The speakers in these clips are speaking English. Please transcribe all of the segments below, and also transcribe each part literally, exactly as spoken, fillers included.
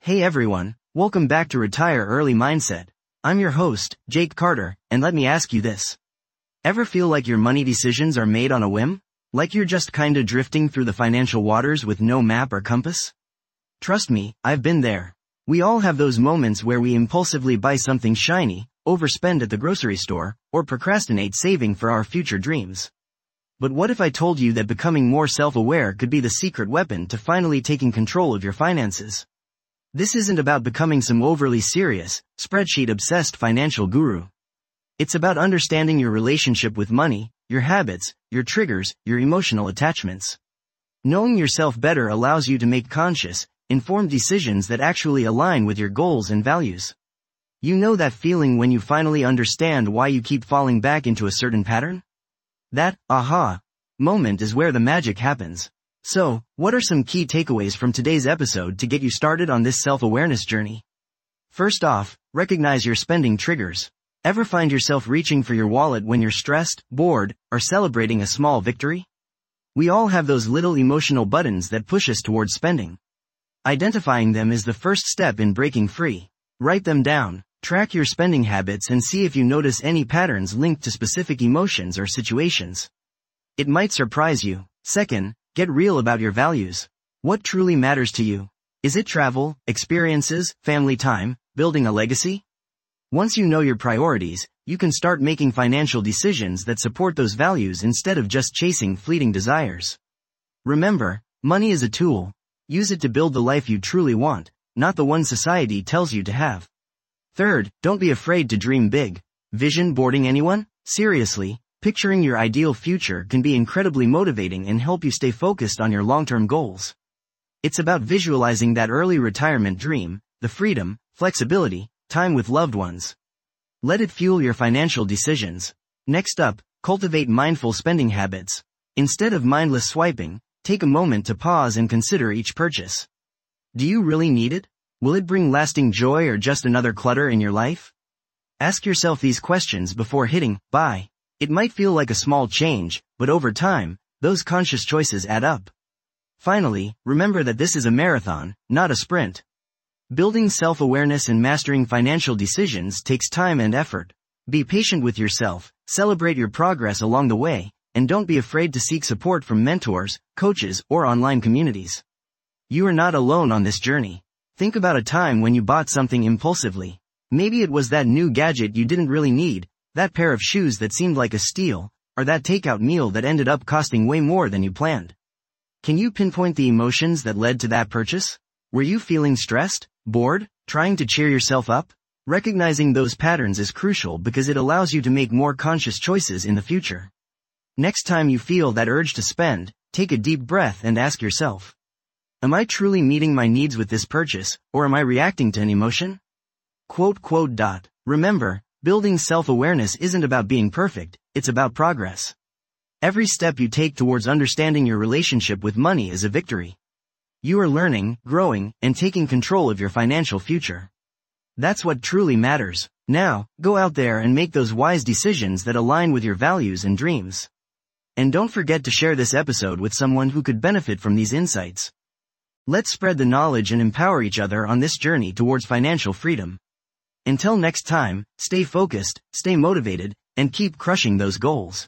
Hey everyone, welcome back to Retire Early Mindset. I'm your host, Jake Carter, and let me ask you this. Ever feel like your money decisions are made on a whim? Like you're just kinda drifting through the financial waters with no map or compass? Trust me, I've been there. We all have those moments where we impulsively buy something shiny, overspend at the grocery store, or procrastinate saving for our future dreams. But what if I told you that becoming more self-aware could be the secret weapon to finally taking control of your finances? This isn't about becoming some overly serious, spreadsheet-obsessed financial guru. It's about understanding your relationship with money, your habits, your triggers, your emotional attachments. Knowing yourself better allows you to make conscious, informed decisions that actually align with your goals and values. You know that feeling when you finally understand why you keep falling back into a certain pattern? That, aha, moment is where the magic happens. So, what are some key takeaways from today's episode to get you started on this self-awareness journey? First off, recognize your spending triggers. Ever find yourself reaching for your wallet when you're stressed, bored, or celebrating a small victory? We all have those little emotional buttons that push us towards spending. Identifying them is the first step in breaking free. Write them down, track your spending habits and see if you notice any patterns linked to specific emotions or situations. It might surprise you. Second, get real about your values. What truly matters to you? Is it travel, experiences, family time, building a legacy? Once you know your priorities, you can start making financial decisions that support those values instead of just chasing fleeting desires. Remember, money is a tool. Use it to build the life you truly want, not the one society tells you to have. Third, don't be afraid to dream big. Vision boarding anyone? Seriously, picturing your ideal future can be incredibly motivating and help you stay focused on your long-term goals. It's about visualizing that early retirement dream, the freedom, flexibility, time with loved ones. Let it fuel your financial decisions. Next up, cultivate mindful spending habits. Instead of mindless swiping, take a moment to pause and consider each purchase. Do you really need it? Will it bring lasting joy or just another clutter in your life? Ask yourself these questions before hitting buy. It might feel like a small change, but over time, those conscious choices add up. Finally, remember that this is a marathon, not a sprint. Building self-awareness and mastering financial decisions takes time and effort. Be patient with yourself, celebrate your progress along the way, and don't be afraid to seek support from mentors, coaches, or online communities. You are not alone on this journey. Think about a time when you bought something impulsively. Maybe it was that new gadget you didn't really need, that pair of shoes that seemed like a steal, or that takeout meal that ended up costing way more than you planned. Can you pinpoint the emotions that led to that purchase? Were you feeling stressed, bored, trying to cheer yourself up? Recognizing those patterns is crucial because it allows you to make more conscious choices in the future. Next time you feel that urge to spend, take a deep breath and ask yourself, am I truly meeting my needs with this purchase, or am I reacting to an emotion? Quote, quote, dot. Remember, building self-awareness isn't about being perfect, it's about progress. Every step you take towards understanding your relationship with money is a victory. You are learning, growing, and taking control of your financial future. That's what truly matters. Now, go out there and make those wise decisions that align with your values and dreams. And don't forget to share this episode with someone who could benefit from these insights. Let's spread the knowledge and empower each other on this journey towards financial freedom. Until next time, stay focused, stay motivated, and keep crushing those goals.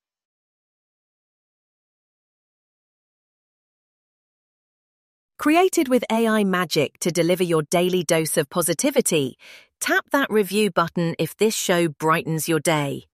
Created with A I magic to deliver your daily dose of positivity, tap that review button if this show brightens your day.